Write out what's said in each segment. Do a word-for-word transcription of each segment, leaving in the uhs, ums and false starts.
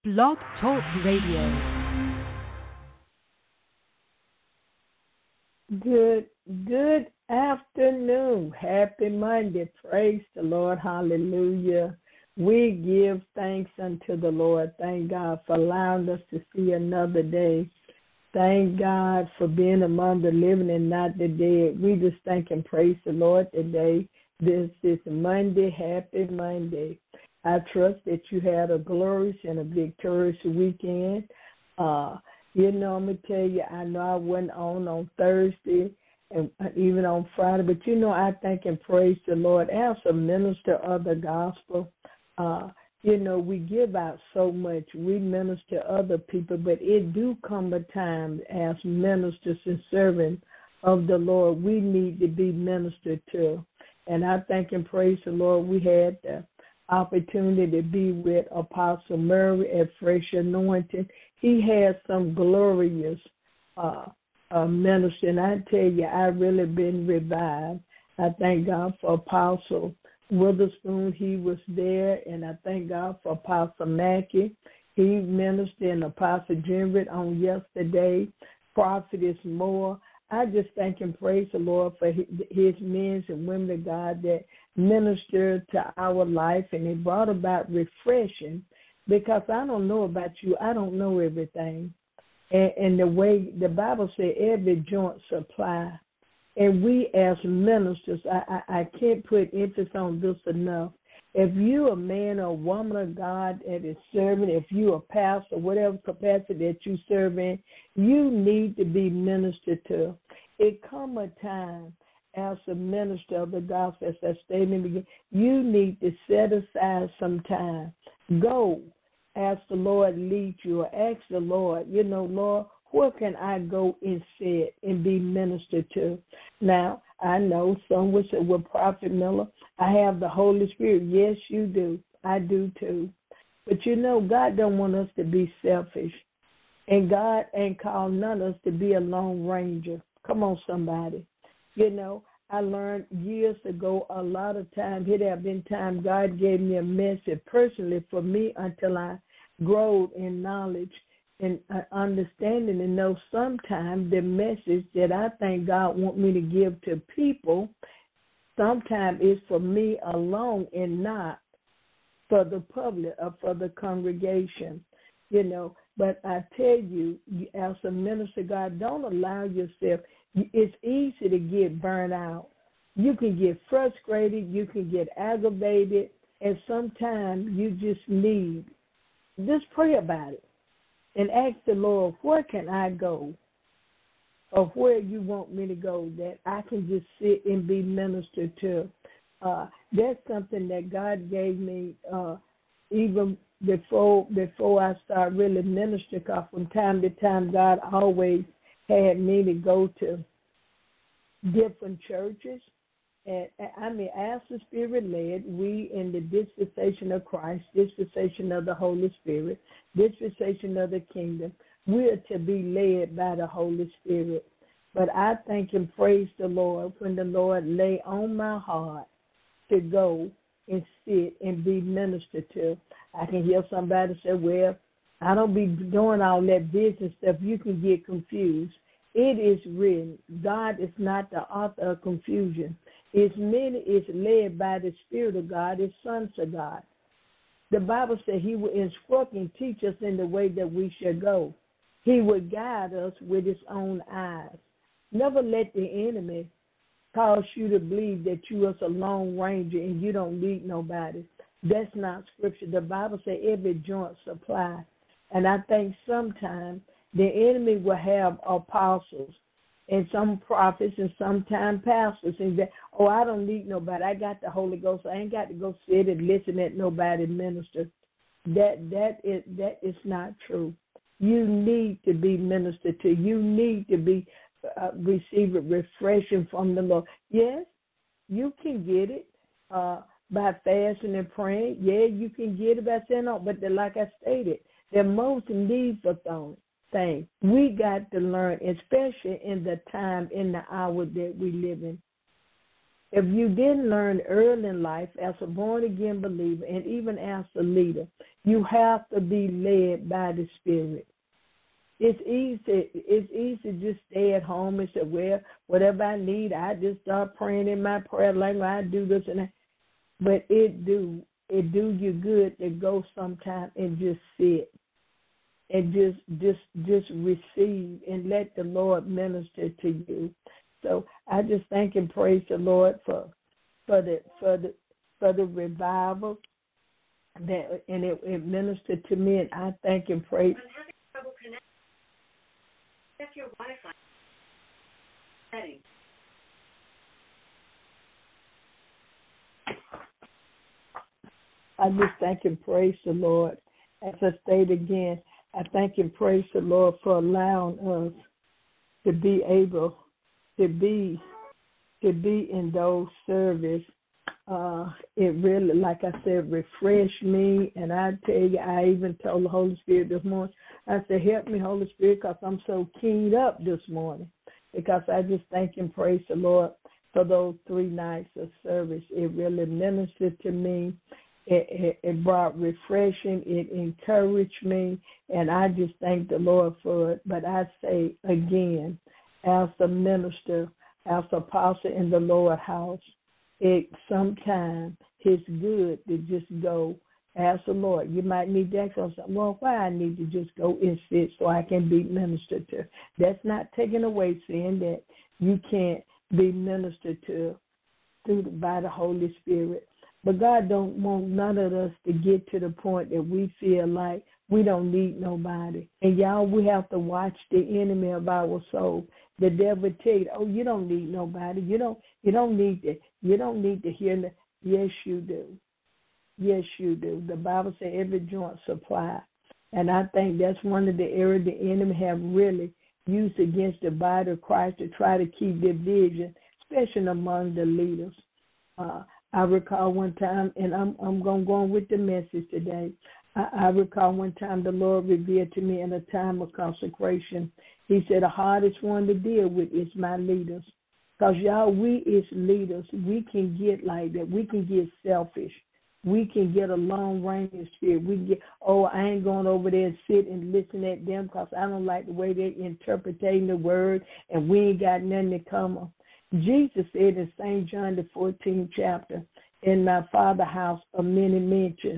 Blog Talk Radio. Good, good afternoon. Happy Monday. Praise the Lord. Hallelujah. We give thanks unto the Lord. Thank God for allowing us to see another day. Thank God for being among the living and not the dead. We just thank and praise the Lord today. This is Monday. Happy Monday. I trust that you had a glorious and a victorious weekend. Uh, you know, I'm going to tell you, I know I went on on Thursday and even on Friday, but you know, I thank and praise the Lord as a minister of the gospel. Uh, you know, we give out so much. We minister to other people, but it do come a time as ministers and servants of the Lord, we need to be ministered to. And I thank and praise the Lord. We had the opportunity to be with Apostle Murray at Fresh Anointing. He had some glorious uh, uh, ministry, and I tell you, I really been revived. I thank God for Apostle Witherspoon. He was there, and I thank God for Apostle Mackey. He ministered in Apostle Jenrith on yesterday. Prophetess Moore. I just thank and praise the Lord for his, his men and women of God that ministered to our life, and it brought about refreshing, because I don't know about you. I don't know everything. And, and the way the Bible says every joint supply. And we as ministers, I, I, I can't put emphasis on this enough. If you a man or woman of God that is serving, if you a pastor, whatever capacity that you serve in, you need to be ministered to. It come a time as a minister of the gospel, as I stated in the beginning, you need to set aside some time. Go, ask the Lord lead you, or ask the Lord, you know, Lord, where can I go and sit and be ministered to? Now, I know some would say, well, Prophet Miller, I have the Holy Spirit. Yes, you do. I do too. But you know, God don't want us to be selfish. And God ain't called none of us to be a lone ranger. Come on, somebody. You know, I learned years ago a lot of times, it have been time God gave me a message personally for me until I growed in knowledge and understanding, and know sometimes the message that I think God want me to give to people sometimes is for me alone and not for the public or for the congregation, you know. But I tell you, as a minister of God, don't allow yourself. It's easy to get burned out. You can get frustrated. You can get aggravated. And sometimes you just need, just pray about it. And ask the Lord, where can I go? Or where you want me to go that I can just sit and be ministered to. Uh, that's something that God gave me uh, even before before I started really ministering, because from time to time God always had me to go to different churches. And I mean, as the Spirit led, we in the dispensation of Christ, dispensation of the Holy Spirit, dispensation of the kingdom, we are to be led by the Holy Spirit. But I thank and praise the Lord when the Lord lay on my heart to go and sit and be ministered to. I can hear somebody say, well, I don't be doing all that business stuff. You can get confused. It is written, God is not the author of confusion. His many is led by the Spirit of God, his sons of God. The Bible said he will instruct and teach us in the way that we should go. He will guide us with his own eyes. Never let the enemy cause you to believe that you are a lone ranger and you don't need nobody. That's not scripture. The Bible says every joint supply. And I think sometimes the enemy will have apostles and some prophets and sometimes pastors, and that, oh, I don't need nobody. I got the Holy Ghost. I ain't got to go sit and listen at nobody minister. That that is that is not true. You need to be ministered to. You need to be uh, receiving refreshing from the Lord. Yes, you can get it uh, by fasting and praying. Yeah, you can get it by saying, "Oh," but the, like I stated, the most needful thing. Thing. We got to learn, especially in the time, in the hour that we live in. If you didn't learn early in life as a born-again believer and even as a leader, you have to be led by the Spirit. It's easy. It's easy to just stay at home and say, well, whatever I need, I just start praying in my prayer language. I do this and that. But it do it do you good to go sometime and just sit and just just just receive and let the Lord minister to you. So I just thank and praise the Lord for for the for the for the revival that and it, it ministered to me, and I thank and praise. Check your Wi-Fi settings. I just thank and praise the Lord. As I state again, I thank and praise the Lord for allowing us to be able to be to be in those service. Uh, it really, like I said, refreshed me. And I tell you, I even told the Holy Spirit this morning, I said, help me, Holy Spirit, because I'm so keyed up this morning. Because I just thank and praise the Lord for those three nights of service. It really ministered to me. It, it, it brought refreshing. It encouraged me. And I just thank the Lord for it. But I say again, as a minister, as an apostle in the Lord house, it sometimes it's good to just go ask the Lord. You might need to ask yourself, well, why I need to just go and sit so I can be ministered to. That's not taking away saying that you can't be ministered to through the, by the Holy Spirit. But God don't want none of us to get to the point that we feel like we don't need nobody. And y'all, we have to watch the enemy of our soul. The devil tell you, oh, you don't need nobody. You don't. You don't need to. You don't need to hear that. Yes, you do. Yes, you do. The Bible says every joint supply, and I think that's one of the areas the enemy have really used against the body of Christ to try to keep division, especially among the leaders. Uh, I recall one time, and I'm I'm going to go on with the message today. I, I recall one time the Lord revealed to me in a time of consecration. He said the hardest one to deal with is my leaders. Because, y'all, we as leaders, we can get like that. We can get selfish. We can get a long-range spirit. We can get, oh, I ain't going over there and sit and listen at them because I don't like the way they're interpreting the word, and we ain't got nothing to come on. Jesus said in Saint John, the fourteenth chapter, in my Father's house are many mansions.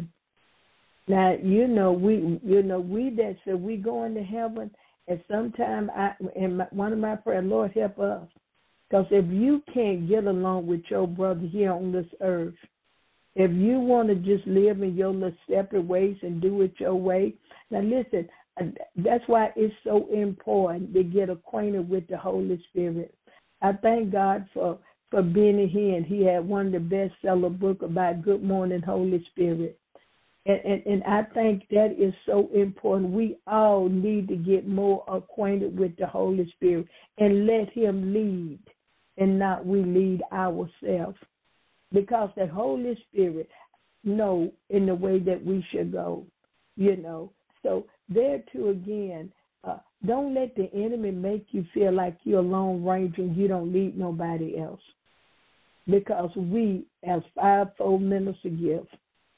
Now, you know, we you know, we that said we going to heaven, and sometimes I, in my, one of my prayers, Lord, help us. Because if you can't get along with your brother here on this earth, if you want to just live in your little separate ways and do it your way, now listen, that's why it's so important to get acquainted with the Holy Spirit. I thank God for, for being here, and he had one of the best-seller books about Good Morning, Holy Spirit. And, and, and I think that is so important. We all need to get more acquainted with the Holy Spirit and let him lead and not we lead ourselves. Because the Holy Spirit knows in the way that we should go, you know. So there too again, uh, don't let the enemy make you feel like you're a lone ranger and you don't need nobody else. Because we, as fivefold minister gifts,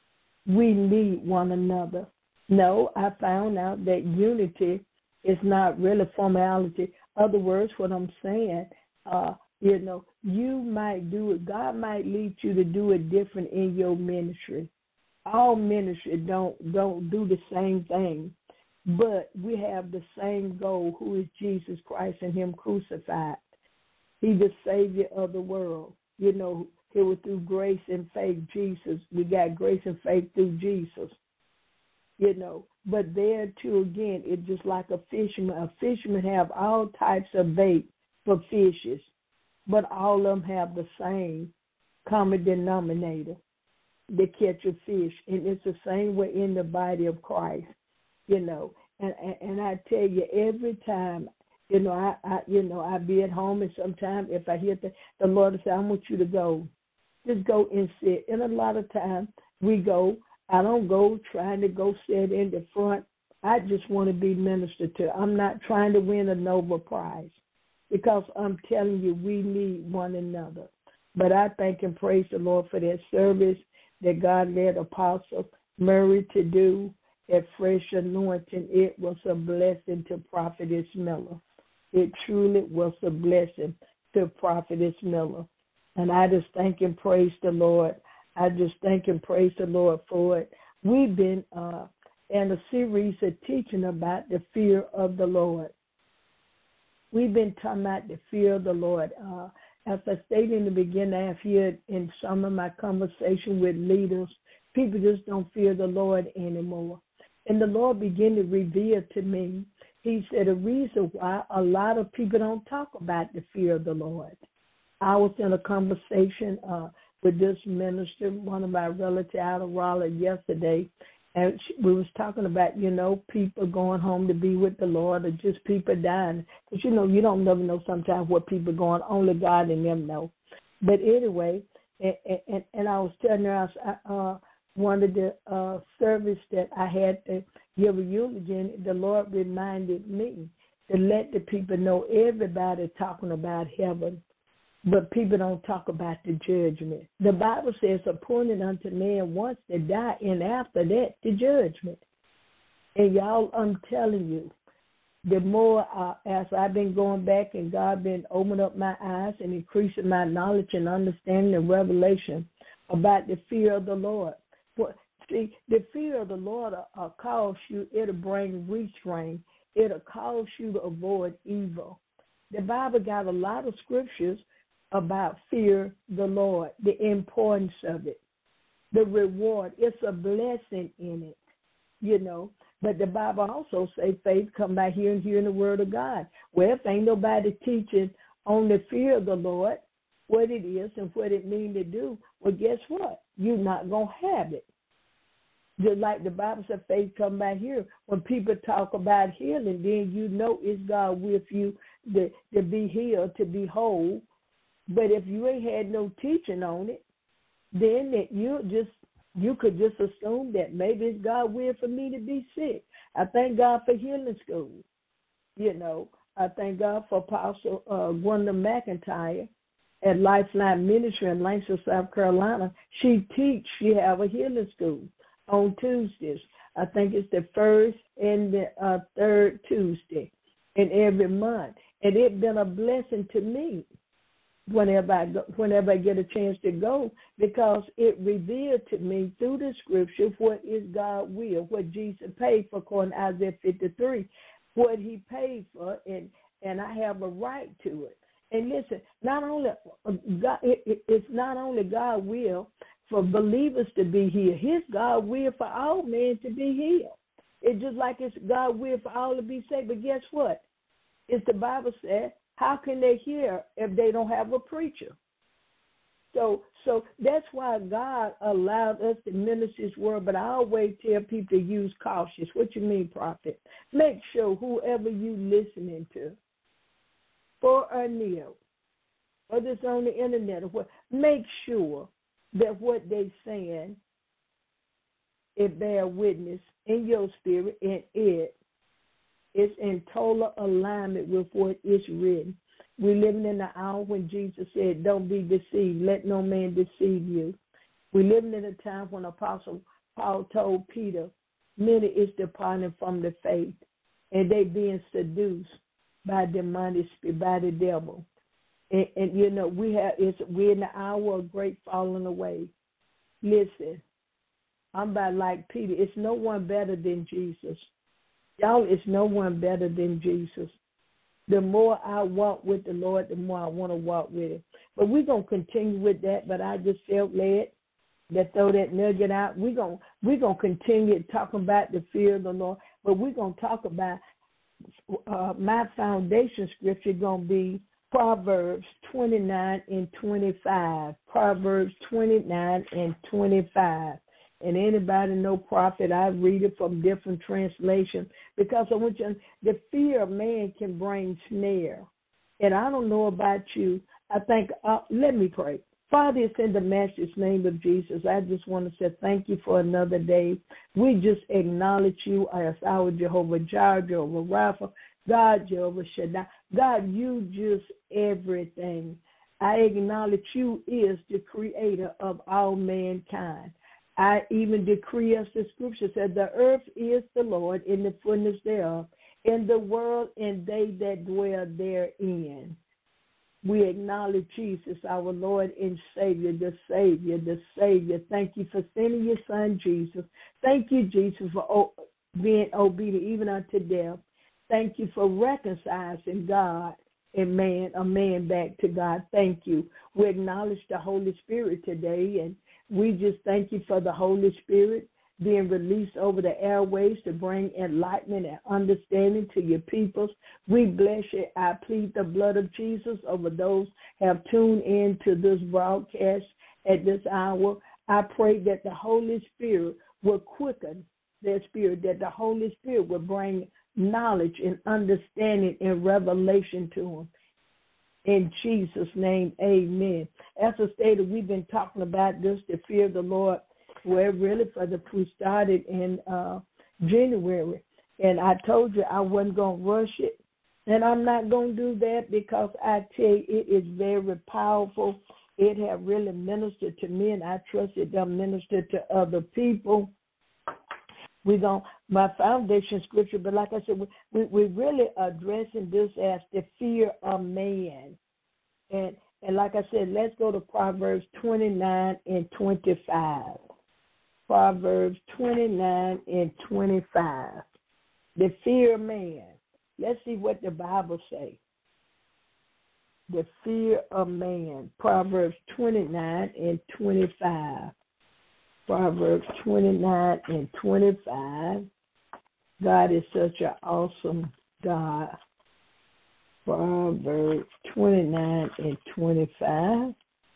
we need one another. No, I found out that unity is not really formality. Other words, what I'm saying, uh, you know, you might do it. God might lead you to do it different in your ministry. All ministry don't don't do the same thing, but we have the same goal, who is Jesus Christ and him crucified. He's the Savior of the world. You know, it was through grace and faith, Jesus. We got grace and faith through Jesus. You know, but there too, again, it's just like a fisherman. A fisherman have all types of bait for fishes, but all of them have the same common denominator. They catch a fish, and it's the same way in the body of Christ, you know. And and, and I tell you, every time, you know, I, I you know, I be at home, and sometimes if I hear the, the Lord say, I want you to go, just go and sit. And a lot of times we go. I don't go trying to go sit in the front. I just want to be ministered to. I'm not trying to win a Nobel Prize, because I'm telling you, we need one another. But I thank and praise the Lord for that service that God led Apostle Murray to do, that fresh anointing. It was a blessing to Prophetess Miller. It truly was a blessing to Prophetess Miller. And I just thank and praise the Lord. I just thank and praise the Lord for it. We've been uh, in a series of teaching about the fear of the Lord. We've been talking about the fear of the Lord. Uh, as I stated in the beginning, I have heard in some of my conversation with leaders, people just don't fear the Lord anymore. And the Lord began to reveal to me, he said, a reason why a lot of people don't talk about the fear of the Lord. I was in a conversation uh, with this minister, one of my relatives out of Raleigh yesterday, and we was talking about, you know, people going home to be with the Lord or just people dying. Because, you know, you don't never know sometimes what people are going, only God and them know. But anyway, and, and, and I was telling her, I, uh, one of the uh, service that I had to give a eulogy, the Lord reminded me to let the people know everybody talking about heaven, but people don't talk about the judgment. The Bible says, appointed unto man once to die, and after that, the judgment. And y'all, I'm telling you, the more uh, as I've been going back and God been opening up my eyes and increasing my knowledge and understanding and revelation about the fear of the Lord. But see, the fear of the Lord will uh, cause you, it'll bring restraint. It'll cause you to avoid evil. The Bible got a lot of scriptures about fear the Lord, the importance of it, the reward. It's a blessing in it, you know. But the Bible also say faith come by hearing, hearing the word of God. Well, if ain't nobody teaching on the fear of the Lord, what it is and what it means to do, well, guess what? You're not going to have it. Just like the Bible said, faith come by hearing. When people talk about healing, then you know it's God with you to, to be healed, to be whole. But if you ain't had no teaching on it, then that you just you could just assume that maybe it's God will for me to be sick. I thank God for healing school. You know, I thank God for Apostle uh, Gwenda McIntyre at Lifeline Ministry in Langston, South Carolina. She teach. She have a healing school on Tuesdays. I think it's the first and the uh, third Tuesday in every month, and it's been a blessing to me. Whenever I, go, whenever I get a chance to go, because it revealed to me through the scripture what is God's will, what Jesus paid for, according to Isaiah fifty-three, what he paid for, and, and I have a right to it. And listen, not only God, it, it, it's not only God's will for believers to be healed, his God's will for all men to be healed. It's just like it's God's will for all to be saved. But guess what? It's the Bible said, how can they hear if they don't have a preacher? So so that's why God allowed us to minister his word, but I always tell people to use cautious. What you mean, prophet? Make sure whoever you listening to, far or near, whether it's on the internet or what, make sure that what they're saying, it bear witness in your spirit and it is in total alignment with what is written. We're living in the hour when Jesus said, don't be deceived. Let no man deceive you. We're living in a time when Apostle Paul told Peter, many is departing from the faith, and they being seduced by demonic spirit, by the devil. And, and you know, we have it's we're in the hour of great falling away. Listen, I'm about like Peter. It's no one better than Jesus. Y'all, it's no one better than Jesus. The more I walk with the Lord, the more I want to walk with him. But we're going to continue with that, but I just felt led to throw that nugget out. We're going we're gonna continue talking about the fear of the Lord, but we're going to talk about uh, my foundation scripture going to be Proverbs twenty-nine and twenty-five. Proverbs twenty-nine and twenty-five. And anybody know prophet, I read it from different translations because I want you to, the fear of man can bring snare. And I don't know about you. I think, uh, let me pray. Father, it's in the Master's name of Jesus. I just want to say thank you for another day. We just acknowledge you as our Jehovah Jireh, Jehovah Rapha, God, Jehovah Shaddai. God, you just everything. I acknowledge you is the creator of all mankind. I even decree, as the scripture said, the earth is the Lord in the fullness thereof, and the world and they that dwell therein. We acknowledge Jesus, our Lord and Savior, the Savior, the Savior. Thank you for sending your son, Jesus. Thank you, Jesus, for being obedient even unto death. Thank you for reconciling God and man, a man back to God. Thank you. We acknowledge the Holy Spirit today, and we just thank you for the Holy Spirit being released over the airways to bring enlightenment and understanding to your peoples. We bless you. I plead the blood of Jesus over those who have tuned in to this broadcast at this hour. I pray that the Holy Spirit will quicken their spirit, that the Holy Spirit will bring knowledge and understanding and revelation to them. In Jesus' name, amen. As I stated, we've been talking about this, the fear of the Lord, where really for the we started in uh, January. And I told you I wasn't going to rush it. And I'm not going to do that because I tell you, it is very powerful. It has really ministered to me, and I trust it does minister to other people. We don't, my foundation scripture, but like I said, we, we, we're really addressing this as the fear of man. And and like I said, let's go to Proverbs twenty-nine and twenty-five. Proverbs twenty-nine and twenty-five. The fear of man. Let's see what the Bible says. The fear of man. Proverbs twenty-nine and twenty-five. Proverbs twenty-nine and twenty-five. God is such an awesome God. Proverbs twenty-nine and twenty-five.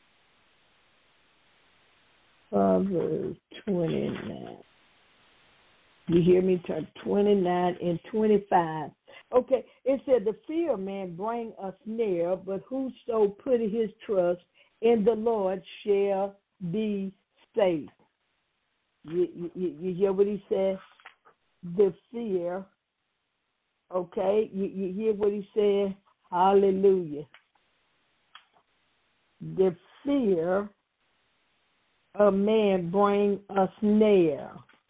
Proverbs twenty-nine. You hear me? Turn twenty-nine and twenty-five. Okay, it said, the fear of man bring a snare, but whoso put his trust in the Lord shall be safe. You, you, you hear what he said? The fear. Okay, you, you hear what he said? Hallelujah. The fear of man bring a snare.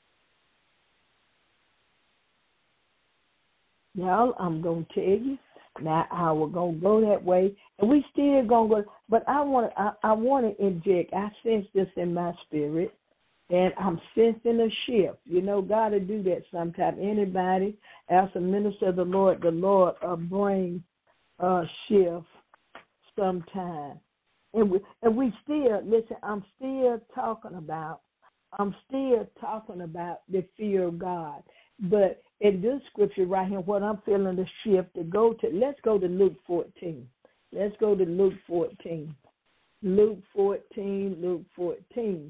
Now, I'm going to tell you, now I will going to go that way, and we still going to go, but I want to I, I want to inject, I sense this in my spirit, and I'm sensing a shift. You know, God will do that sometime. Anybody, as a minister of the Lord, the Lord will bring a shift sometime. And we, and we still, listen, I'm still talking about, I'm still talking about the fear of God. But in this scripture right here, what I'm feeling the shift to go to, let's go to Luke fourteen. Let's go to Luke fourteen. Luke fourteen, Luke fourteen.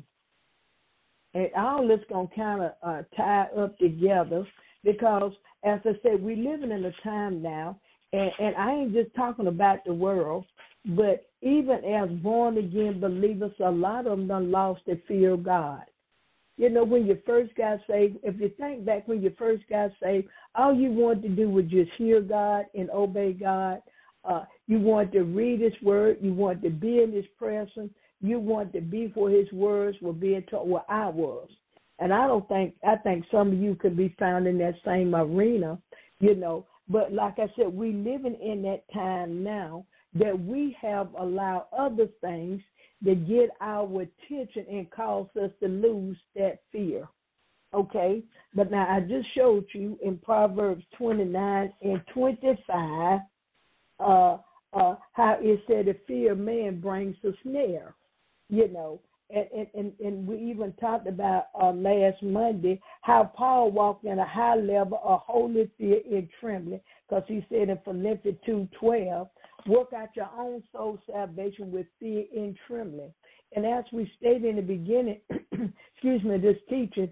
And all this going to kind of uh, tie up together because, as I said, we're living in a time now, and, and I ain't just talking about the world, but even as born-again believers, a lot of them done lost the fear of God. You know, when you first got saved, if you think back when you first got saved, all you wanted to do was just hear God and obey God. Uh, you wanted to read his word. You wanted to be in his presence. You wanted to be where his words were being taught, where I was. And I don't think, I think some of you could be found in that same arena, you know. But like I said, we living in that time now that we have allowed other things to get our attention and cause us to lose that fear, okay? But now I just showed you in Proverbs twenty-nine and twenty-five uh, uh, how it said the fear of man brings a snare, you know. And, and, and, and we even talked about uh, last Monday how Paul walked in a high level of holy fear and trembling, because he said in Philippians two twelve, work out your own soul salvation with fear and trembling. And as we stated in the beginning, excuse me, this teaching,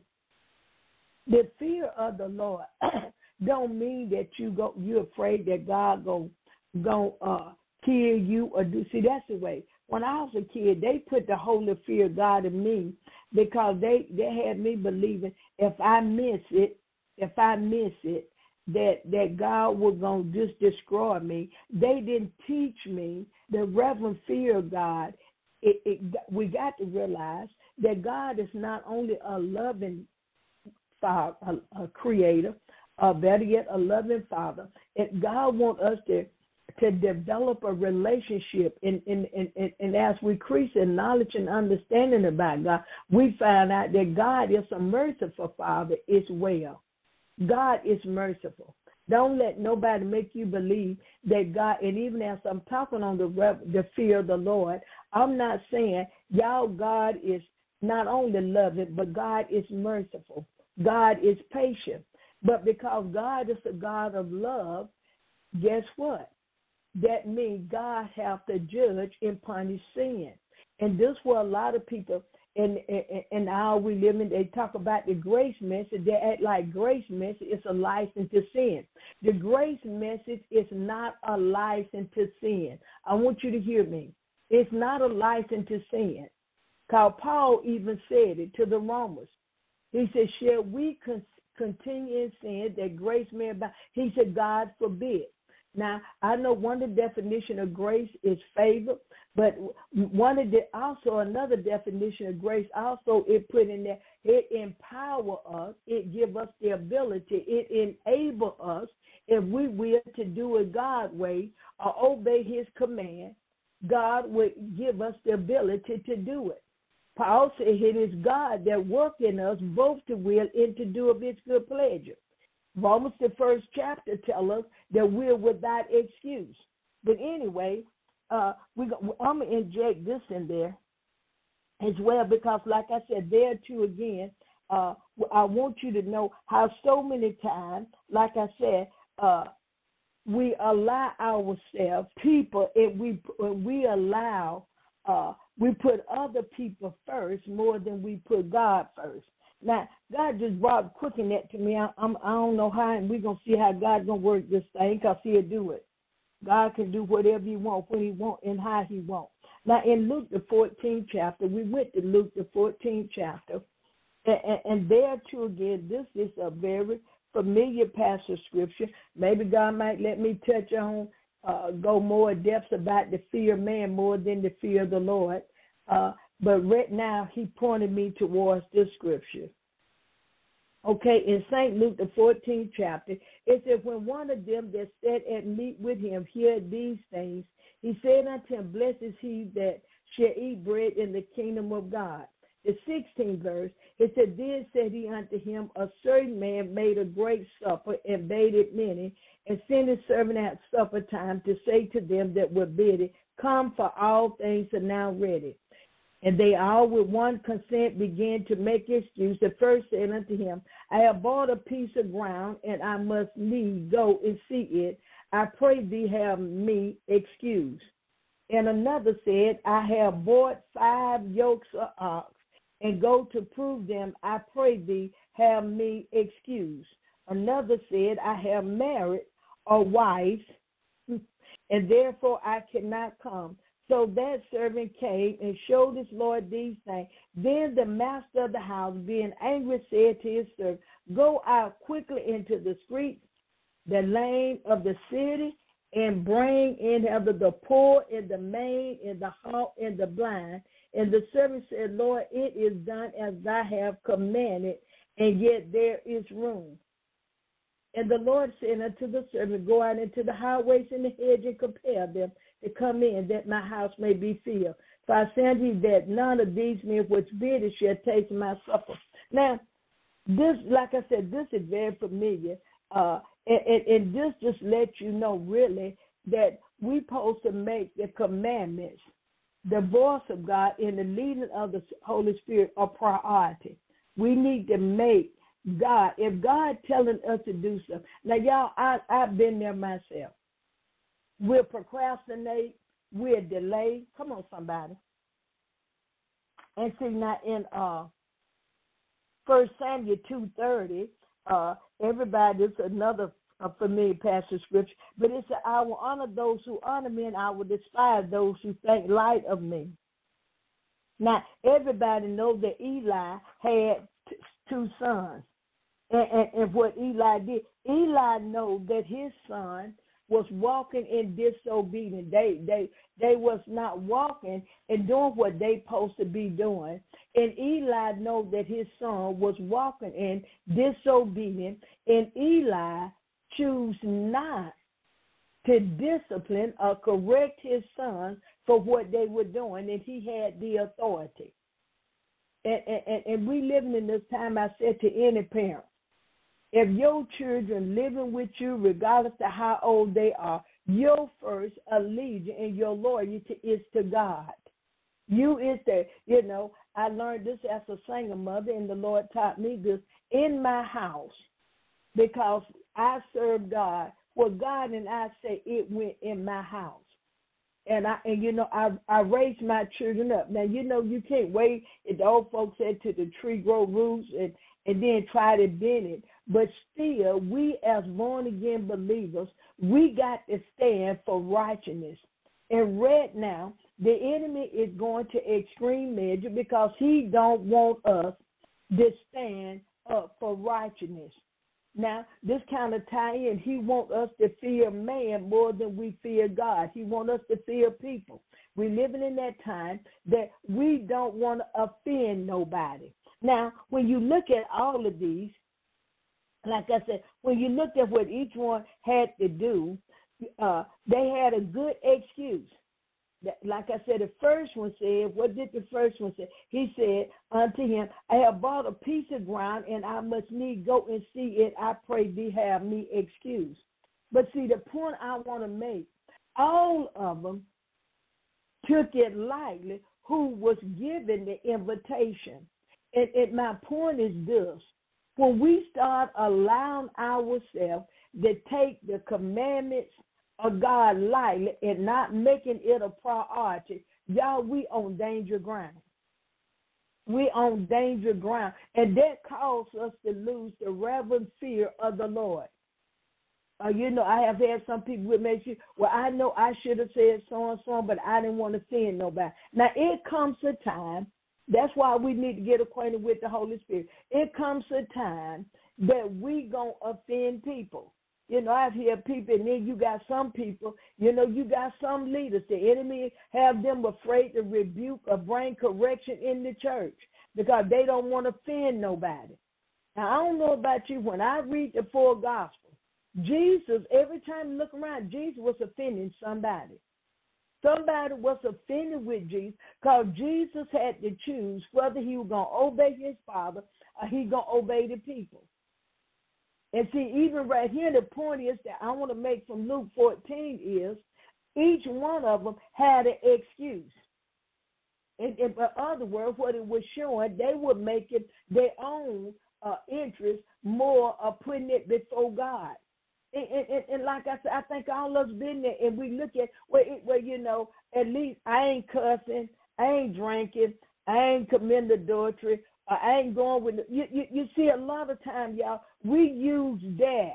the fear of the Lord don't mean that you go, you're afraid that God go, go uh, kill you or do. See, that's the way. When I was a kid, they put the holy fear of God in me because they, they had me believing if I miss it, if I miss it, that, that God was going to just destroy me. They didn't teach me the reverent fear of God. It, it, we got to realize that God is not only a loving father, a, a creator, or better yet, a loving father. And God wants us to, to develop a relationship. And, and, and, and as we increase in knowledge and understanding about God, we find out that God is a merciful father as well. God is merciful. Don't let nobody make you believe that God, and even as I'm talking on the, the fear of the Lord, I'm not saying, y'all, God is not only loving, but God is merciful. God is patient. But because God is a God of love, guess what? That means God has to judge and punish sin. And this is where a lot of people in, in, in our we live in, they talk about the grace message. They act like grace message is a license to sin. The grace message is not a license to sin. I want you to hear me. It's not a license to sin. Because Paul even said it to the Romans. He said, shall we con- continue in sin that grace may abound? He said, God forbid. Now, I know one of the definitions of grace is favor, but one of the, also another definition of grace also it put in there, it empower us, it give us the ability, it enable us, if we will, to do it God's way or obey his command, God would give us the ability to do it. Paul said it is God that work in us both to will and to do of his good pleasure. Romans, the first chapter, tell us that we're without excuse. But anyway, uh, we go, I'm going to inject this in there as well because, like I said, there too again, uh, I want you to know how so many times, like I said, uh, we allow ourselves, people, and we, we allow, uh, we put other people first more than we put God first. Now, God just brought quicking that to me. I, I'm, I don't know how, and we're going to see how God's going to work this thing because he'll do it. God can do whatever he wants, when he wants, and how he wants. Now, in Luke, the fourteenth chapter, we went to Luke, the fourteenth chapter, and, and, and there, too, again, this is a very familiar passage of Scripture. Maybe God might let me touch on, uh, go more in depth about the fear of man more than the fear of the Lord. Uh, but right now, he pointed me towards this Scripture. Okay, in Saint Luke, the fourteenth chapter, it said, when one of them that sat at meat with him heard these things, he said unto him, blessed is he that shall eat bread in the kingdom of God. The sixteenth verse, it said, then said he unto him, a certain man made a great supper and bade it many, and sent his servant at supper time to say to them that were bidden, come, for all things are now ready. And they all with one consent began to make excuse. The first said unto him, I have bought a piece of ground, and I must need go and see it. I pray thee have me excuse. And another said, I have bought five yokes of ox, and go to prove them. I pray thee have me excuse. Another said, I have married a wife, and therefore I cannot come. So that servant came and showed his Lord these things. Then the master of the house, being angry, said to his servant, go out quickly into the streets, the lane of the city, and bring in hither the poor and the maimed and the halt and the blind. And the servant said, Lord, it is done as thou have commanded, and yet there is room. And the Lord said unto the servant, go out into the highways and the hedge and compel them to come in, that my house may be filled. For I say unto you that none of these men which bid it shall taste my supper. Now, this, like I said, this is very familiar. Uh, and, and, and this just lets you know, really, that we're supposed to make the commandments, the voice of God, and the leading of the Holy Spirit a priority. We need to make God, if God telling us to do something. Now, y'all, I, I've been there myself. We'll procrastinate. We'll delay. Come on, somebody. And see, now in uh, First Samuel two thirty, uh, everybody, it's another uh, familiar passage of Scripture, but it said, I will honor those who honor me, and I will despise those who think light of me. Now, everybody knows that Eli had t- two sons. And, and, and what Eli did, Eli know that his son was walking in disobedience. They they they was not walking and doing what they supposed to be doing. And Eli know that his son was walking in disobedience. And Eli choose not to discipline or correct his son for what they were doing, and he had the authority. And, and, and we living in this time, I said to any parent, if your children living with you, regardless of how old they are, your first allegiance and your loyalty is to God. You is the, you know, I learned this as a single mother, and the Lord taught me this in my house because I serve God. Well, God and I say it went in my house. And I and you know I I raised my children up. Now you know you can't wait, as the old folks said, to the tree grow roots and, and then try to bend it. But still, we as born again believers, we got to stand for righteousness. And right now, the enemy is going to extreme measure because he don't want us to stand up for righteousness. Now, this kind of tie in, he wants us to fear man more than we fear God. He wants us to fear people. We're living in that time that we don't want to offend nobody. Now, when you look at all of these, like I said, when you look at what each one had to do, uh, they had a good excuse. Like I said, the first one said, what did the first one say? He said unto him, I have bought a piece of ground, and I must need go and see it. I pray thee have me excused. But see, the point I want to make, all of them took it lightly who was given the invitation. And, and my point is this. When we start allowing ourselves to take the commandments of God lightly and not making it a priority, y'all, we on danger ground. We on danger ground. And that causes us to lose the reverent fear of the Lord. Uh, you know, I have had some people who make you, well, I know I should have said so and so, but I didn't want to offend nobody. Now, it comes a time, that's why we need to get acquainted with the Holy Spirit. It comes a time that we going to offend people. You know, I've heard people, and then you got some people, you know, you got some leaders. The enemy have them afraid to rebuke or bring correction in the church because they don't want to offend nobody. Now, I don't know about you. When I read the four Gospels, Jesus, every time you look around, Jesus was offending somebody. Somebody was offended with Jesus because Jesus had to choose whether he was going to obey his Father or he going to obey the people. And see, even right here, the point is that I want to make from Luke fourteen is each one of them had an excuse. In, in other words, what it was showing, they were making their own uh, interest more of putting it before God. And, and, and like I said, I think all of us been there, and we look at where, it, where you know, at least I ain't cussing, I ain't drinking, I ain't committing adultery, or I ain't going with, the, you, you, you see a lot of time, y'all, we use that,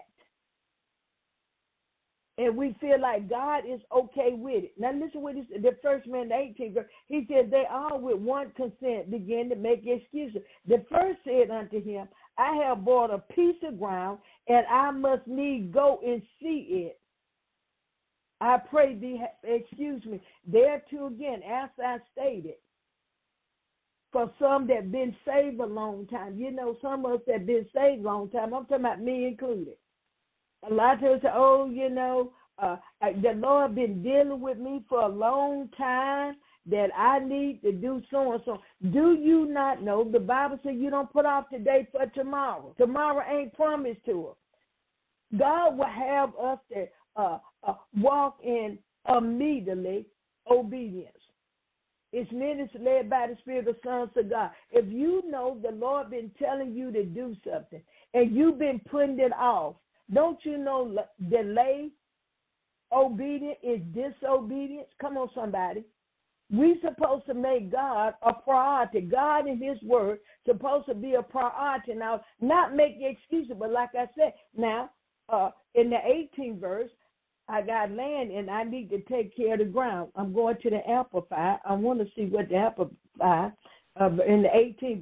and we feel like God is okay with it. Now listen what he said, the first man, the eighteenth verse, he said, they all with one consent began to make excuses. The first said unto him, I have bought a piece of ground, and I must need go and see it. I pray thee, excuse me. There too again, as I stated, for some that been saved a long time, you know, some of us that been saved a long time, I'm talking about me included. A lot of times say, oh, you know, uh, the Lord been dealing with me for a long time, that I need to do so and so. Do you not know the Bible says you don't put off today for tomorrow? Tomorrow ain't promised to us. God will have us to uh, uh, walk in immediately obedience. It's ministry led by the Spirit of sons of God. If you know the Lord been telling you to do something and you've been putting it off, don't you know delay obedience is disobedience? Come on, somebody. We supposed to make God a priority. God and his word supposed to be a priority. Now, not make excuses, but like I said, now, uh, in the eighteenth verse, I got land and I need to take care of the ground. I'm going to the Amplified. I want to see what the Amplified, uh, in the eighteenth verse,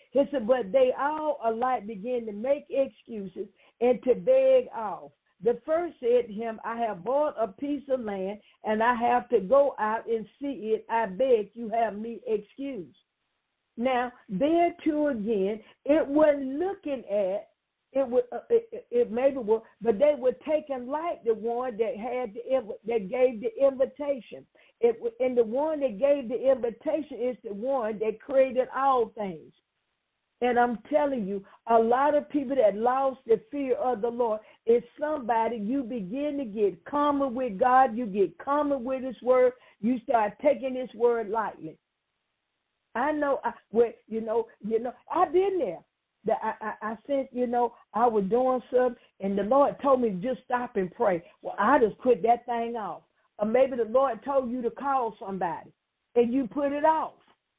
He said, but they all alike began to make excuses and to beg off. The first said to him, I have bought a piece of land, and I have to go out and see it. I beg you have me excused. Now, there too again, it wasn't looking at, it would, uh, it, it maybe was, but they were taking like the one that had the, that gave the invitation. It, and the one that gave the invitation is the one that created all things. And I'm telling you, a lot of people that lost the fear of the Lord is somebody you begin to get common with God, you get common with His word, you start taking His word lightly. I know, I, well, you know, you know, I've been there. That I, I, I said, you know, I was doing something, and the Lord told me to just stop and pray. Well, I just put that thing off. Or maybe the Lord told you to call somebody, and you put it off.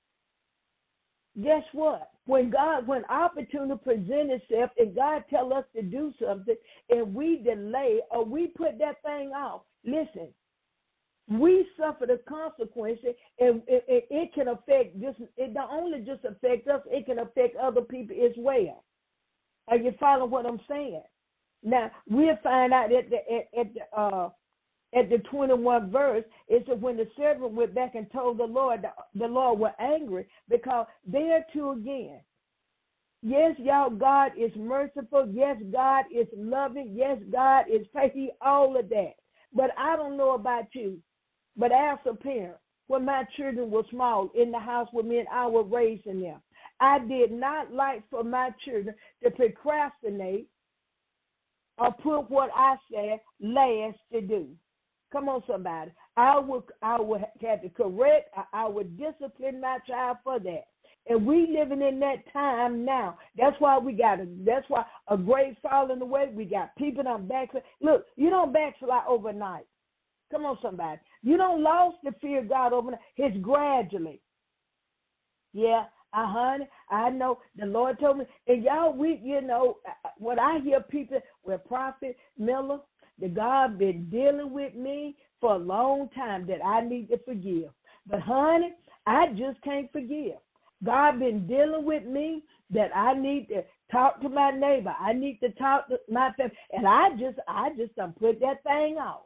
Guess what? When God, when opportunity presents itself and God tells us to do something and we delay or we put that thing off, listen, we suffer the consequences, and it, it, it can affect just, it not only just affect us, it can affect other people as well. Are you following what I'm saying? Now, we'll find out at the, at, at the, uh, At the twenty-first verse, it said when the servant went back and told the Lord, the, the Lord was angry because there too again, yes, y'all, God is merciful. Yes, God is loving. Yes, God is faithful, all of that. But I don't know about you, but as a parent, when my children were small in the house with me and I was raising them, I did not like for my children to procrastinate or put what I said last to do. Come on, somebody. I would, I would have to correct, I, I would discipline my child for that. And we living in that time now. That's why we got, a, that's why a great falling away. We got people on backslide. Look, you don't backslide overnight. Come on, somebody. You don't lose the fear of God overnight. It's gradually. Yeah, uh, honey, I know the Lord told me. And y'all, we, you know, when I hear people with Prophet Miller, the God been dealing with me for a long time that I need to forgive. But, honey, I just can't forgive. God been dealing with me that I need to talk to my neighbor. I need to talk to my family. And I just, I just don't put that thing off.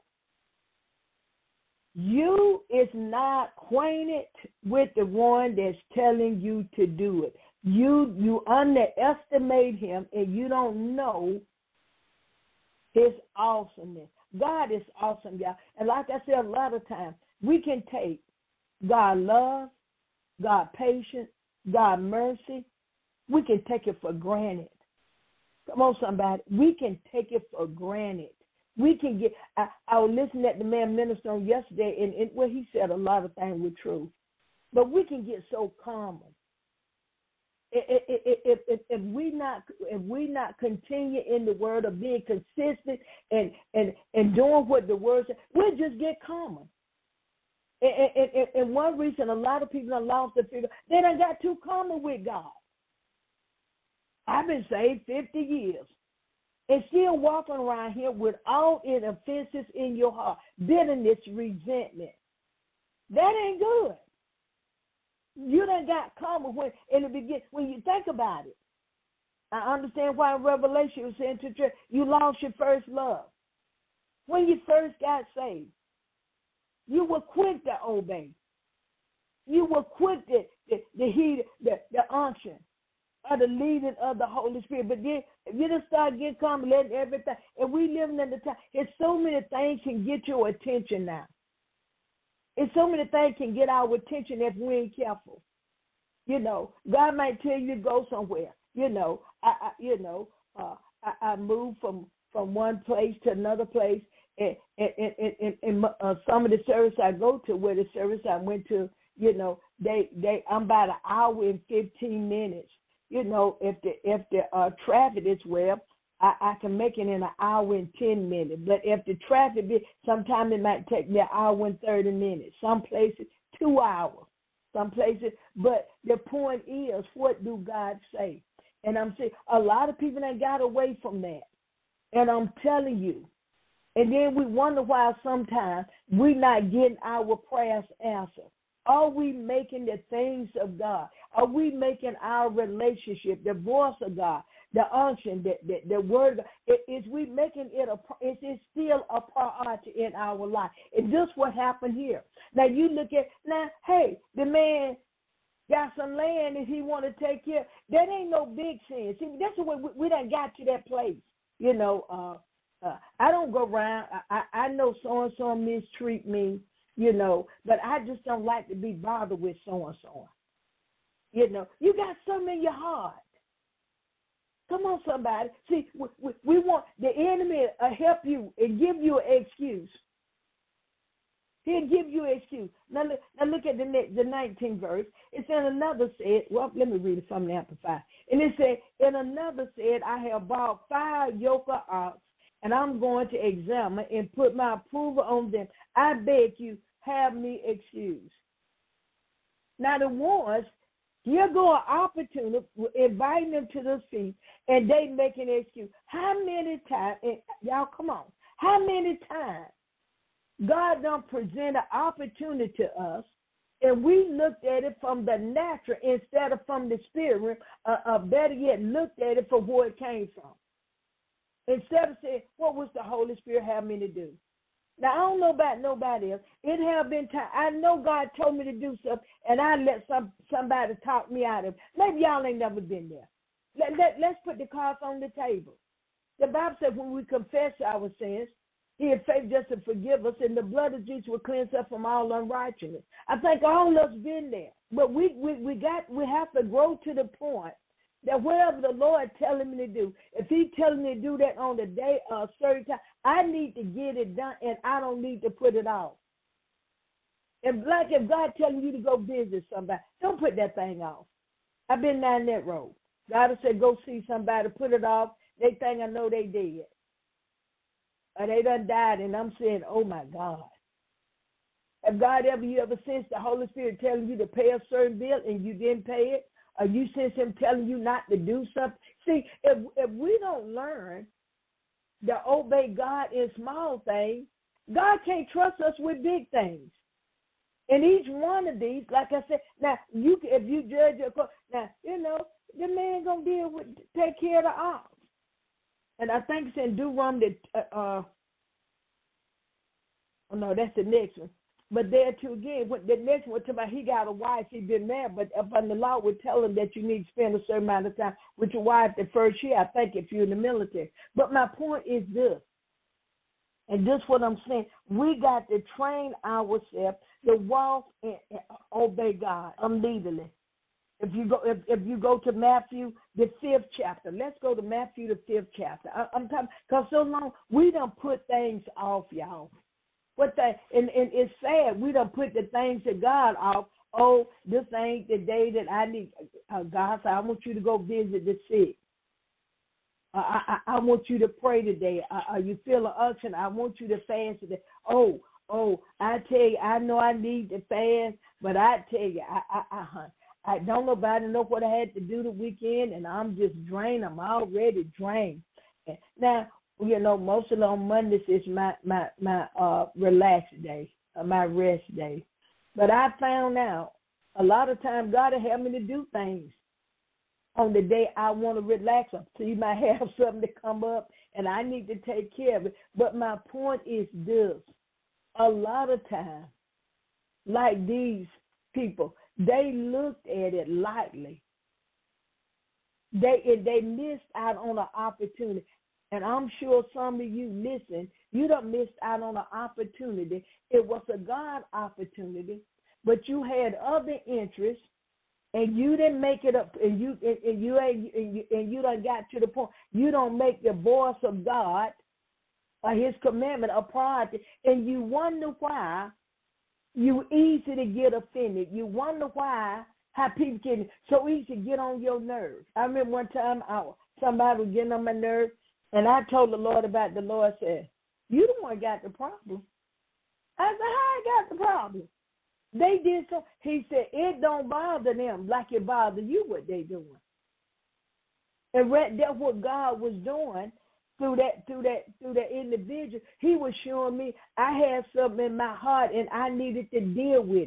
You is not acquainted with the one that's telling you to do it. You, you underestimate him, and you don't know His awesomeness. God is awesome, y'all. And like I said a lot of times, we can take God love, God patience, God mercy. We can take it for granted. Come on, somebody. We can take it for granted. We can get, I, I was listening at the man minister on yesterday, and, and well, he said a lot of things were true. But we can get so common. If, if, if, if we not if we not continue in the word of being consistent and, and, and doing what the word says, we'll just get common. And, and, and, and one reason a lot of people have lost their fear, they done got too common with God. I've been saved fifty years and still walking around here with all in offenses in your heart, bitterness, resentment. That ain't good. You done got common when in the beginning. When you think about it, I understand why in Revelation it was saying to the church, you lost your first love. When you first got saved, you were quick to obey. You were quick to the the heat, the, the unction, or the leading of the Holy Spirit. But then if you just start getting common, letting everything, and we living in the time, it's so many things can get your attention now. And so many things can get our attention if we ain't careful. You know, God might tell you to go somewhere. You know, I, I you know, uh, I, I moved from, from one place to another place, and and and, and, and uh, some of the service I go to, where the service I went to, you know, they they I'm about an hour and fifteen minutes. You know, if the if the uh, traffic is well, I, I can make it in an hour and ten minutes. But if the traffic be, sometimes it might take me an hour and thirty minutes. Some places, two hours. Some places. But the point is, what do God say? And I'm saying a lot of people ain't got away from that. And I'm telling you. And then we wonder why sometimes we're not getting our prayers answered. Are we making the things of God? Are we making our relationship, the voice of God, the unction, the, the, the word of God, is we making it a, is it still a priority in our life? And this what happened here. Now you look at, now, hey, the man got some land and he want to take care. That ain't no big sin. See, that's the way we, we done got to that place. You know, uh, uh, I don't go around. I, I, I know so-and-so mistreat me, you know, but I just don't like to be bothered with so-and-so. You know, you got something in your heart. Come on, somebody. See, we, we, we want the enemy to help you and give you an excuse. He'll give you an excuse. Now look, now look at the next, the nineteenth verse. It said another said, well, let me read it from the Amplified. And it said, and another said, I have bought five yoke of ox, and I'm going to examine and put my approval on them. I beg you, have me excused. Now the ones, here go an opportunity, inviting them to the feast, and they make an excuse. How many times, and y'all come on, how many times God done present an opportunity to us, and we looked at it from the natural instead of from the spirit, uh, uh, better yet, looked at it from where it came from. Instead of saying, what was the Holy Spirit have me to do? Now, I don't know about nobody else. It have been time. I know God told me to do something, and I let some somebody talk me out of it. Maybe y'all ain't never been there. Let, let, let's put the cards on the table. The Bible says when we confess our sins, He is faithful just to forgive us, and the blood of Jesus will cleanse us from all unrighteousness. I think all of us been there, but we we we got we have to grow to the point that whatever the Lord telling me to do, if He telling me to do that on the day of a certain time, I need to get it done, and I don't need to put it off. If like if God telling you to go visit somebody, don't put that thing off. I've been down that road. God has said go see somebody, put it off. They think I know they dead. Or they done died, and I'm saying, oh, my God. If God ever, you ever sensed the Holy Spirit telling you to pay a certain bill and you didn't pay it, or you sense Him telling you not to do something? See, if if we don't learn to obey God in small things, God can't trust us with big things. And each one of these, like I said, now, you if you judge your court, now, you know, the man going to deal with, take care of the ox. And I think it's in Deuteronomy, uh, uh, oh no, that's the next one. But there too again, when the next one, about he got a wife, he been married, but upon the law would tell him that you need to spend a certain amount of time with your wife the first year, I think, if you're in the military. But my point is this, and this is what I'm saying, we got to train ourselves to walk and, and obey God unleadingly. If you go, if, if you go to Matthew the fifth chapter, let's go to Matthew the fifth chapter. I, I'm talking because so long we done put things off, y'all. What the and, and it's sad we done put the things of God off. Oh, this ain't the day that I need. Uh, God said, I want you to go visit the sick. Uh, I, I I want you to pray today. Uh, uh, you feel an unction? I want you to fast today. Oh, oh, I tell you, I know I need to fast, but I tell you, I I. I I don't nobody know what I had to do the weekend, and I'm just drained. I'm already drained. Now, you know, most of on Mondays is my my my uh relax day, uh, my rest day. But I found out a lot of times God will help me to do things on the day I want to relax. So you might have something to come up, and I need to take care of it. But my point is this: a lot of times, like these people, they looked at it lightly. They they missed out on an opportunity. And I'm sure some of you listen, you done missed out on an opportunity. It was a God opportunity, but you had other interests, and you didn't make it up, and you and, and you ain't and you, and you done got to the point you don't make the voice of God or His commandment a priority, and you wonder why. You easy to get offended. You wonder why, how people can so easy to get on your nerves. I remember one time I, somebody was getting on my nerves, and I told the Lord about it. The Lord said, you the one got the problem. I said, how I got the problem? They did so. He said, it don't bother them like it bothers you what they doing. And right there what God was doing, Through that, through that, through that individual, he was showing me I had something in my heart and I needed to deal with it.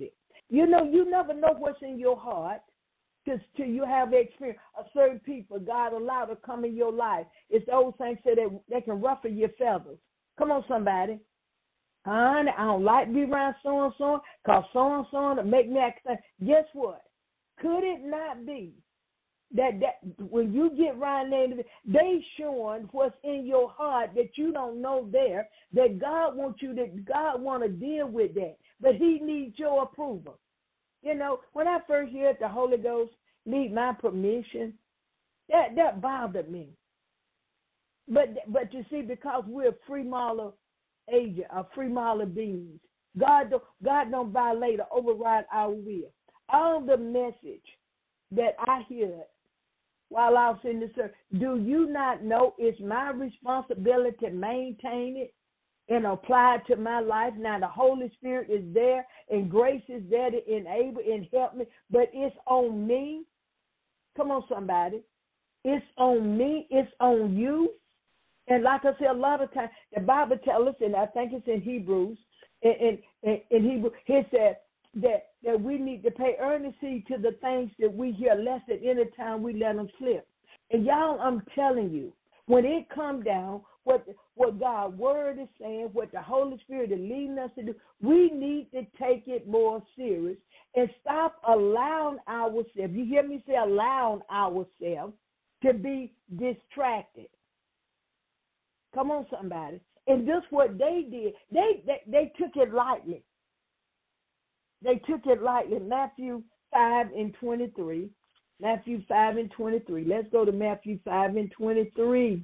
You know, you never know what's in your heart till you have experience. A certain people God allowed to come in your life. It's the old saying say that they can ruffle your feathers. Come on, somebody. Honey, I don't like to be around so-and-so because so-and-so to make me act. Guess what? Could it not be that, that when you get around there, they showing what's in your heart that you don't know there, that God wants you to, God want to deal with that, but he needs your approval. You know, when I first heard the Holy Ghost need my permission, that, that bothered me. But but you see, because we're free moral agent, or free moral beings, God don't, God don't violate or override our will. All the message that I hear while I was in this earth, do you not know it's my responsibility to maintain it and apply it to my life? Now the Holy Spirit is there and grace is there to enable and help me, but it's on me. Come on, somebody. It's on me. It's on you. And like I said, a lot of times the Bible tells us, and I think it's in Hebrews, in, in, in Hebrew, it said that, that we need to pay earnest heed to the things that we hear, lest at any time we let them slip. And y'all, I'm telling you, when it comes down, what what God's word is saying, what the Holy Spirit is leading us to do, we need to take it more serious and stop allowing ourselves, you hear me say allowing ourselves to be distracted. Come on, somebody. And this what they did. They, they they took it lightly. They took it lightly. Matthew five and twenty-three. Matthew five and twenty-three. Let's go to Matthew five and twenty-three.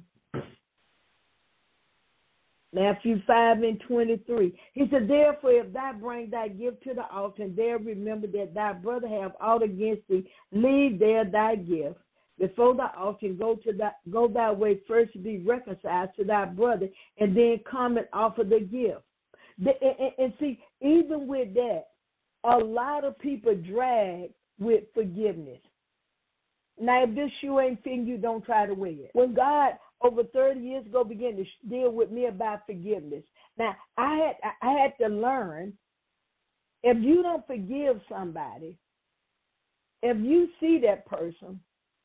Matthew five and twenty-three. He said, therefore, if thou bring thy gift to the altar, and there remember that thy brother have aught against thee, leave there thy gift before the altar, and go to thy, go thy way first to be reconciled to thy brother, and then come and offer the gift. The, and, and, and see, even with that, a lot of people drag with forgiveness. Now, if this shoe ain't fitting you, don't try to wear it. When God, over thirty years ago, began to deal with me about forgiveness, now, I had I had to learn, if you don't forgive somebody, if you see that person,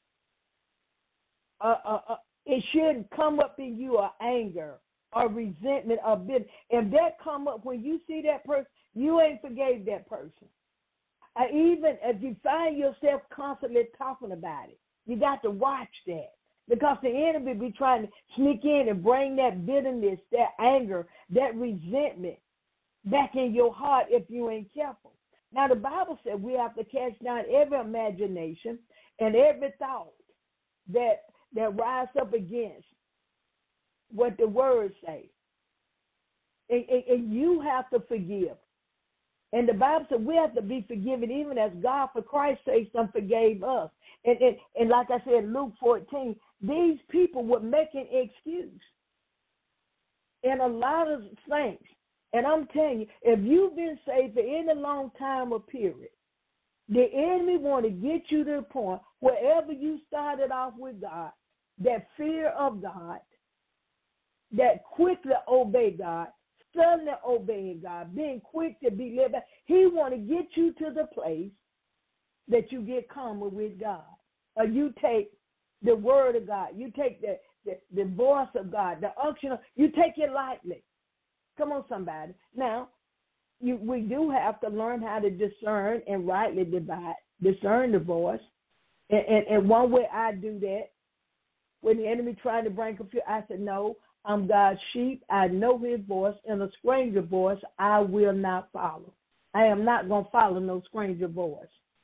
uh, uh, uh, it shouldn't come up in you or anger or resentment or bitterness. If that come up when you see that person, you ain't forgave that person. Uh, even if you find yourself constantly talking about it, you got to watch that, because the enemy be trying to sneak in and bring that bitterness, that anger, that resentment back in your heart if you ain't careful. Now, the Bible said we have to cast down every imagination and every thought that that rise up against what the words say. And, and, and you have to forgive. And the Bible said we have to be forgiven even as God, for Christ's sake, some forgave us. And, and, and like I said, Luke fourteen, these people were making excuse in a lot of things. And I'm telling you, if you've been saved for any long time or period, the enemy want to get you to the point wherever you started off with God, that fear of God, that quickly obey God, suddenly obeying God, being quick to be led by. He want to get you to the place that you get calmer with God. Or you take the word of God, you take the, the, the voice of God, the unction of, you take it lightly. Come on, somebody. Now, you, we do have to learn how to discern and rightly divide, discern the voice. And, and, and one way I do that, when the enemy tried to bring confusion, I said, no, I'm God's sheep. I know his voice, and a stranger voice I will not follow. I am not going to follow no stranger voice.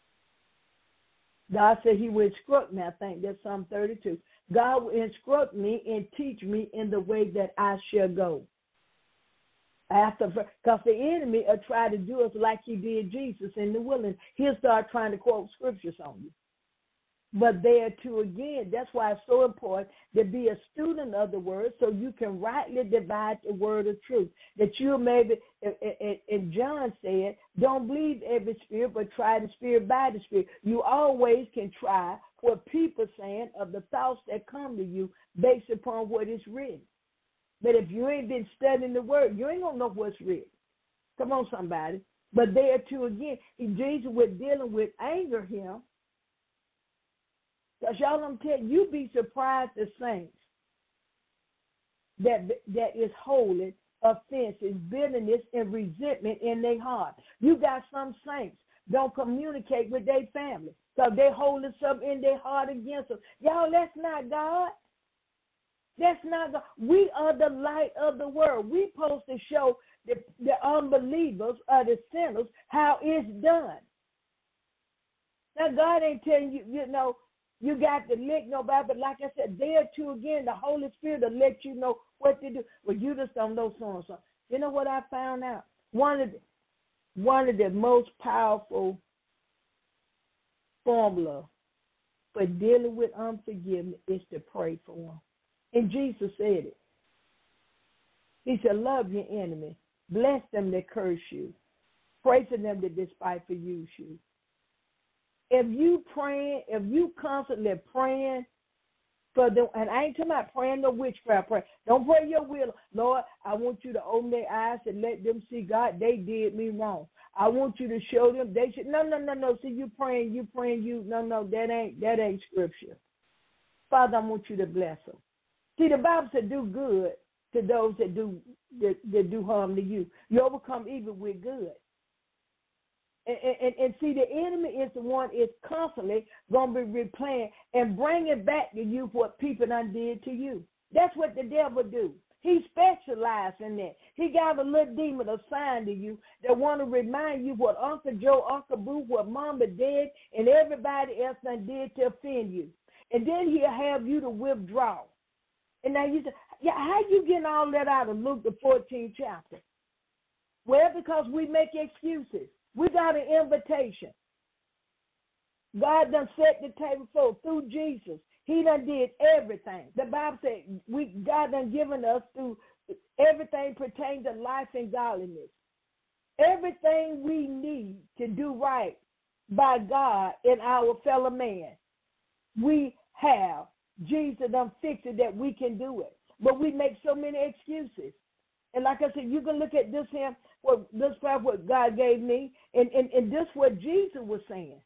God said he will instruct me. I think that's Psalm thirty-two. God will instruct me and teach me in the way that I shall go. After, because the enemy will try to do us like he did Jesus in the wilderness. He'll start trying to quote scriptures on you. But there too, again, that's why it's so important to be a student of the word so you can rightly divide the word of truth. That you maybe, and John said, don't believe every spirit, but try the spirit by the spirit. You always can try what people are saying of the thoughts that come to you based upon what is written. But if you ain't been studying the word, you ain't going to know what's written. Come on, somebody. But there too again, Jesus was dealing with anger him. Because y'all, I'm telling you, you'd be surprised the saints that that is holding offenses, bitterness, and resentment in their heart. You got some saints don't communicate with their family because they're holding something in their heart against them. Y'all, that's not God. That's not God. We are the light of the world. We're supposed to show the, the unbelievers or the sinners how it's done. Now, God ain't telling you, you know, you got to lick nobody, but like I said, there too again, the Holy Spirit will let you know what to do. Well, you just don't know so and so. You know what I found out? One of the, one of the most powerful formula for dealing with unforgiveness is to pray for them. And Jesus said it. He said, love your enemy. Bless them that curse you. Pray for them that despitefully use you. If you praying, if you constantly praying for them, and I ain't talking about praying no witchcraft prayer. Don't pray your will. Lord, I want you to open their eyes and let them see, God, they did me wrong. I want you to show them they should. No, no, no, no. See, you praying, you praying, you. No, no, that ain't that ain't scripture. Father, I want you to bless them. See, the Bible said, do good to those that do that, that do harm to you. You overcome evil with good. And, and, and see, the enemy is the one is constantly going to be replaying and bringing back to you what people done did to you. That's what the devil do. He specializes in that. He got a little demon assigned to you that want to remind you what Uncle Joe, Uncle Boo, what Mama did, and everybody else done did to offend you. And then he'll have you to withdraw. And now you say, yeah, how you getting all that out of Luke, the fourteenth chapter? Well, because we make excuses. We got an invitation. God done set the table for through Jesus. He done did everything. The Bible said we God done given us through everything pertaining to life and godliness. Everything we need to do right by God and our fellow man, we have. Jesus done fixed it that we can do it. But we make so many excuses. And like I said, you can look at this here, what this is what God gave me, and, and, and this is what Jesus was saying.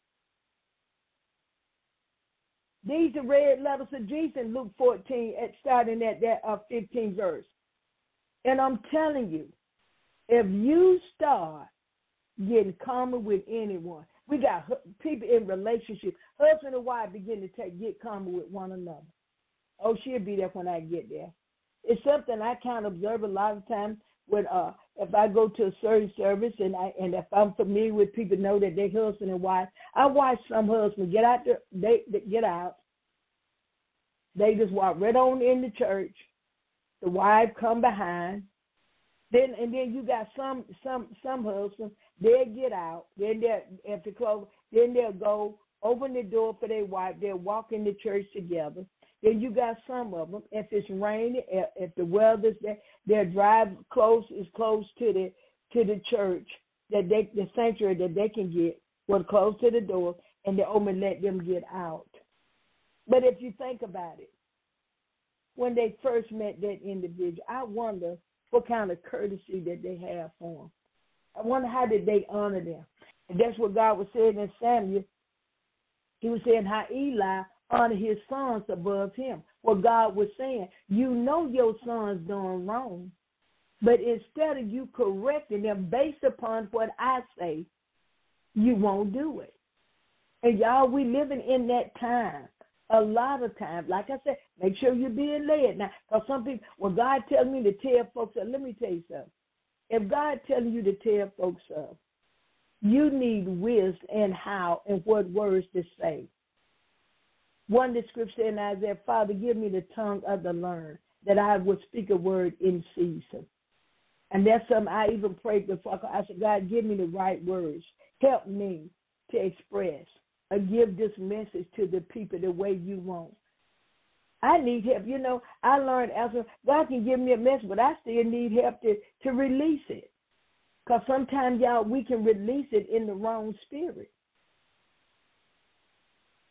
These are red letters of Jesus in Luke fourteen, at, starting at that uh, fifteenth verse. And I'm telling you, if you start getting common with anyone, we got people in relationships, husband and wife begin to take, get common with one another. Oh, she'll be there when I get there. It's something I kind of observe a lot of times when uh, if I go to a certain service and I and if I'm familiar with people know that they're husband and wife, I watch some husbands get out there, they, they get out. They just walk right on in the church. The wife come behind. Then and then you got some some some husbands, they'll get out. Then they'll if the close, then they'll go open the door for their wife. They'll walk in the church together. Then you got some of them, if it's raining, if, if the weather's there, their drive close is close to the to the church, that they the sanctuary that they can get, well, close to the door, and they only let them get out. But if you think about it, when they first met that individual, I wonder what kind of courtesy that they have for them. I wonder how did they honor them. And that's what God was saying in Samuel. He was saying how Eli honor his sons above him. What God was saying, you know your son's doing wrong, but instead of you correcting them based upon what I say, you won't do it. And y'all, we living in that time. A lot of times, like I said, make sure you're being led. Now, because some people, when God tells me to tell folks, let me tell you something. If God telling you to tell folks something, you need wisdom in how and what words to say. One of the scripture in Isaiah, Father, give me the tongue of the learned, that I would speak a word in season. And that's something I even prayed before. I said, God, give me the right words. Help me to express or give this message to the people the way you want. I need help. You know, I learned as a, God can give me a message, but I still need help to, to release it. Because sometimes, y'all, we can release it in the wrong spirit.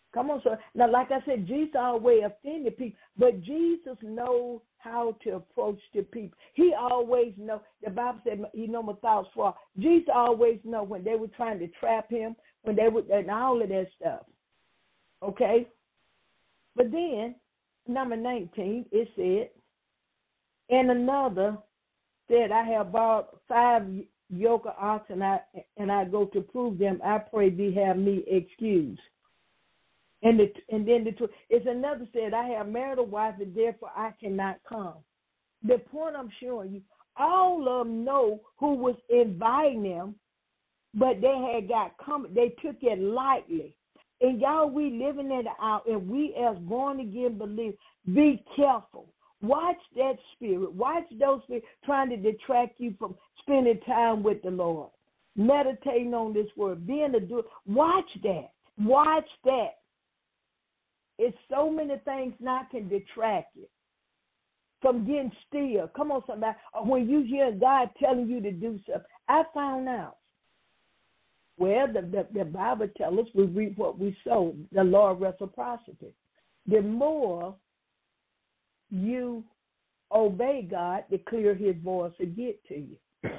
Come on, sir. Now, like I said, Jesus always offended people, but Jesus knows how to approach the people. He always know. The Bible said he know my thoughts for. Jesus always know when they were trying to trap him, when they were, and all of that stuff. Okay? But then, number nineteen, it said, and another said, I have bought five yoke of oxen, and I, and I go to prove them. I pray thee have me excused. And the, and then the it's another said, I have married a wife, and therefore I cannot come. The point I'm showing you, all of them know who was inviting them, but they had got come. They took it lightly. And y'all, we living it out, and we as born again believers, be careful. Watch that spirit. Watch those spirits trying to detract you from spending time with the Lord, meditating on this word, being a doer. Watch that. Watch that. It's so many things now can detract you from getting still. Come on, somebody. Or when you hear God telling you to do something. I found out. Well, the, the, the Bible tells us we reap what we sow, the law of reciprocity. The more you obey God, the clearer his voice will get to you.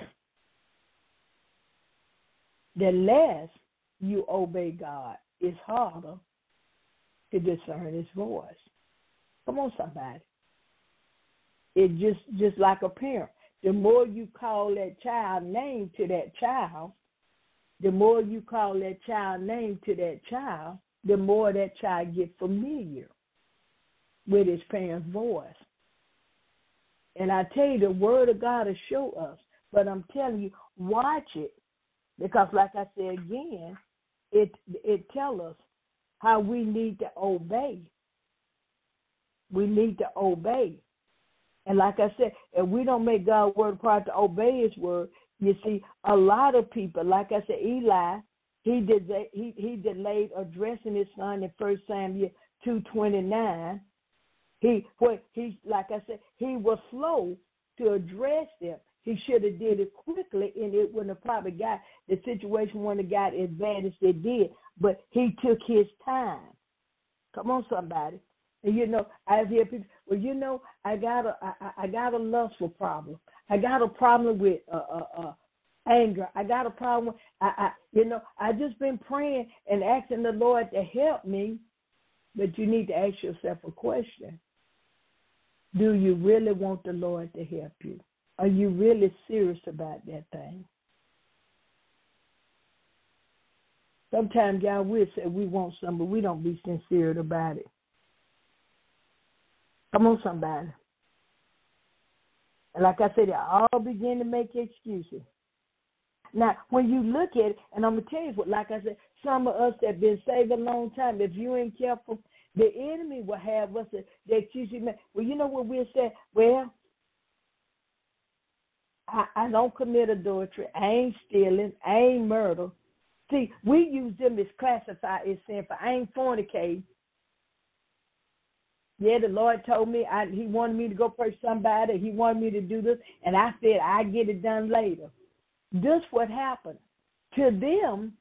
The less you obey God, it's harder to discern his voice. Come on, somebody. It just, just like a parent. The more you call that child name to that child, the more you call that child name to that child, the more that child gets familiar with his parent's voice. And I tell you, the word of God will show us. But I'm telling you, watch it. Because like I said again, it it tells us how we need to obey. We need to obey. And like I said, if we don't make God's word required to obey his word, you see, a lot of people, like I said, Eli, he did he he delayed addressing his son in First Samuel two twenty-nine. He what he like I said, he was slow to address them. He should have did it quickly, and it wouldn't have probably got the situation wouldn't have got as bad as it did. But he took his time. Come on, somebody. And you know, I hear people. Well, you know, I got a I, I got a lustful problem. I got a problem with uh, uh, uh, anger. I got a problem. I, I, you know, I just been praying and asking the Lord to help me. But you need to ask yourself a question: do you really want the Lord to help you? Are you really serious about that thing? Sometimes, y'all, we'll say we want something, but we don't be sincere about it. Come on, somebody. And like I said, they all begin to make excuses. Now, when you look at it, and I'm going to tell you what, like I said, some of us that have been saved a long time, if you ain't careful, the enemy will have us, the excuse you. Well, you know what we'll say? Well, I, I don't commit adultery. I ain't stealing. I ain't murder. See, we use them as classified as sinful. I ain't fornicating. Yeah, the Lord told me I, he wanted me to go pray somebody. He wanted me to do this, and I said I get it done later. This what happened to them.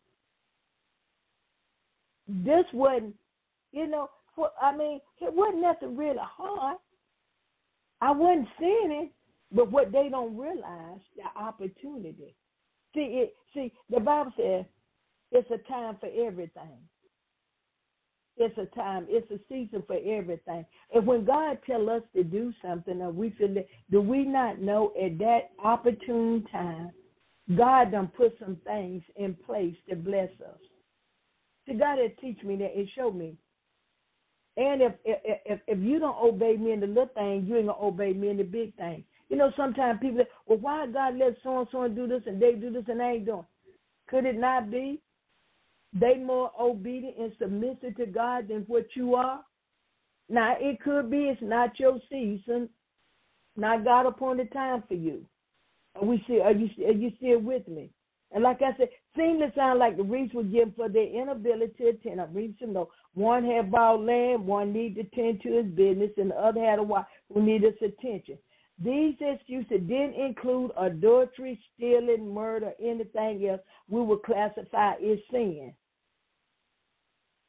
This wasn't, you know. For, I mean, it wasn't nothing really hard. I wasn't sinning, but what they don't realize, the opportunity. See, it. See, the Bible says it's a time for everything. It's a time, it's a season for everything. And when God tells us to do something, or we feel that, do we not know at that opportune time, God done put some things in place to bless us? See, God had teach me that and show me. And if, if if if you don't obey me in the little thing, you ain't going to obey me in the big thing. You know, sometimes people say, well, why God let so-and-so do this and they do this and they ain't doing? Could it not be they more obedient and submissive to God than what you are? Now, it could be it's not your season, not God appointed time for you. Are we still, are you are you still with me? And like I said, seemed to sound like the reason was given for their inability to attend. I'm reading some notes. One had bought land, one needed to attend to his business, and the other had a wife who needed his attention. These excuses didn't include adultery, stealing, murder, anything else we would classify as sin.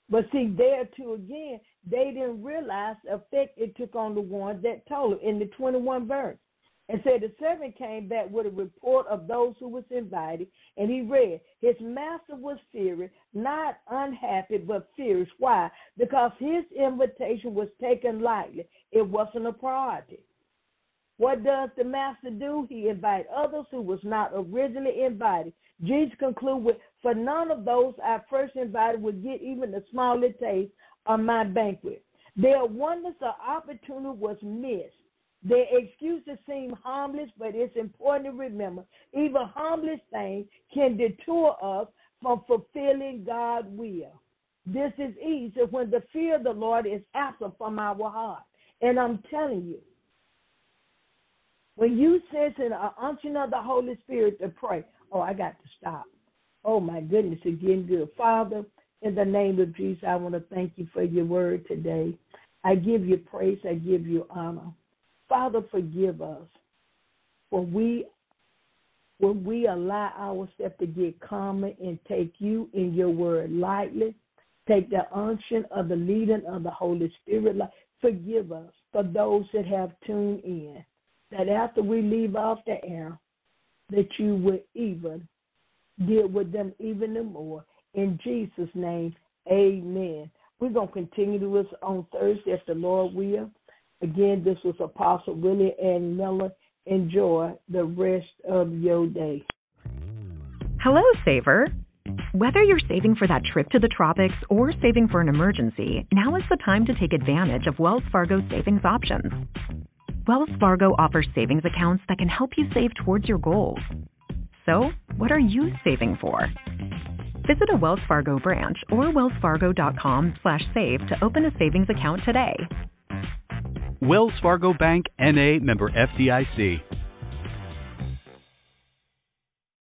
But see, there too again, they didn't realize the effect it took on the ones that told them in the twenty-first verse. And said the servant came back with a report of those who was invited, and he read, his master was furious, not unhappy, but furious. Why? Because his invitation was taken lightly. It wasn't a priority. What does the master do? He invited others who was not originally invited. Jesus concluded with, for none of those I first invited would get even the smallest taste of my banquet. Their wonders or opportunity was missed. Their excuses seem harmless, but it's important to remember, even harmless things can detour us from fulfilling God's will. This is easy when the fear of the Lord is absent from our heart. And I'm telling you, when you sense an unction of the Holy Spirit to pray, oh, I got to stop. Oh, my goodness, it's getting good. Father, in the name of Jesus, I want to thank you for your word today. I give you praise. I give you honor. Father, forgive us when we when we allow ourselves to get common and take you and your word lightly, take the unction of the leading of the Holy Spirit. Forgive us for those that have tuned in, that after we leave off the air, that you would even deal with them even more. In Jesus' name, amen. We're going to continue this on Thursday if the Lord will. Again, this was Apostle Willie Ann Miller. Enjoy the rest of your day. Hello, Saver. Whether you're saving for that trip to the tropics or saving for an emergency, now is the time to take advantage of Wells Fargo's savings options. Wells Fargo offers savings accounts that can help you save towards your goals. So, what are you saving for? Visit a Wells Fargo branch or wellsfargo.com slash save to open a savings account today. Wells Fargo Bank, N A, member F D I C.